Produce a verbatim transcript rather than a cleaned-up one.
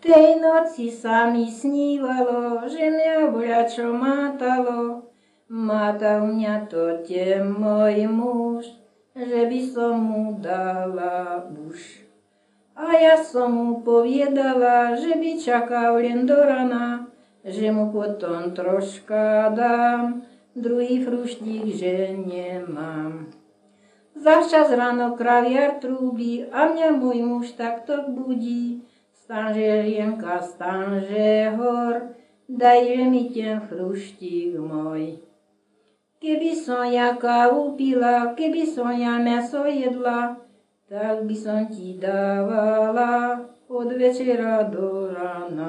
Tej noci sa mi snívalo, že mňa voľačo mátalo. Mátal mňa to te môj muž, že by som mu dala už. A ja som mu poviedala, že by čakal len do rana, že mu potom troška dám, druhý fruštík, že nemám. Zavčas ráno kraviar trúbi a mňa môj muž takto budí. Stanže Lienka, stanže hor, daj mi ten fruštík môj. Keby som ja kávu pila, keby som ja mäso jedla, tak by som ti dávala od večera do rána.